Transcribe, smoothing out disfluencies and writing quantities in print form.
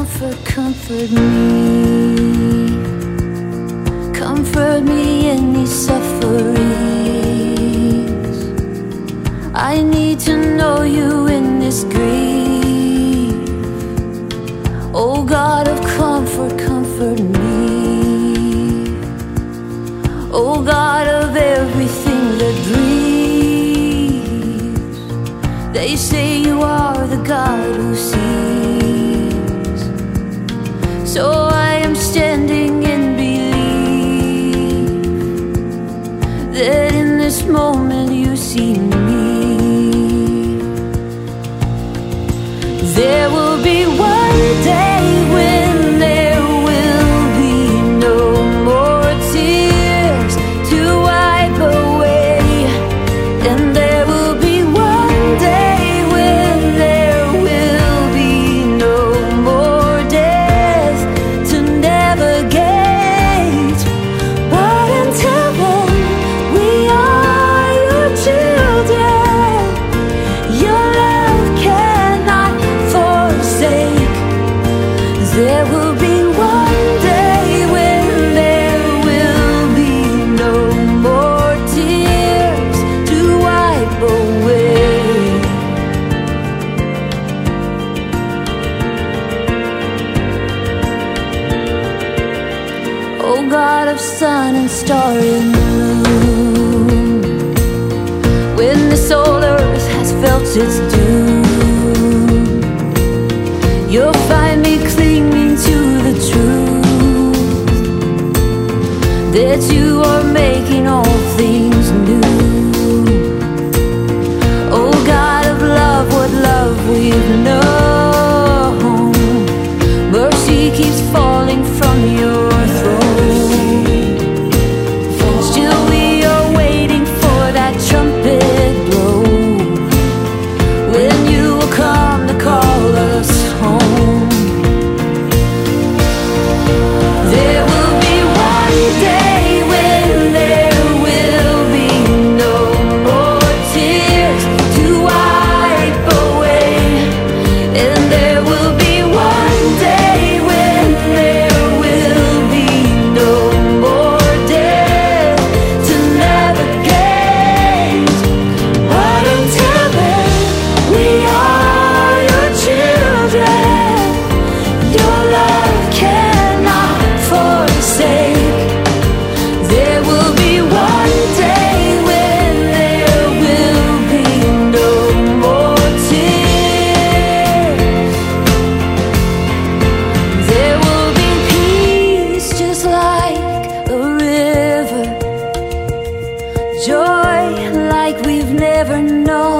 comfort me. Comfort me in these sufferings. I need to know you in this grief. Oh God of comfort, comfort me. Oh God of everything that breathes. They say you are the God who sees. So I am standing in belief that in this moment you see me. There will be one day when there will be no more tears to wipe away, and there will be one day when there will be no more death to navigate. But until then, we are your children. Your love cannot forsake. There will be one day when there will be no more tears to wipe away. Oh God of sun and star and moon, when this old earth has felt its doom, you'll find me clinging to the truth that you are making all things new. Oh God of love, what love we've known. Mercy keeps falling from your throne. Still we are waiting for that trumpet blow, when you will come to call us home. There will be one day when there will be no more tears to wipe away, and there will be one day when there will be no more death to navigate. But until then, we are your children. Your love cannot forsake. There will be one day when there will be no more tears. There will be peace just like a river, joy like we've never known.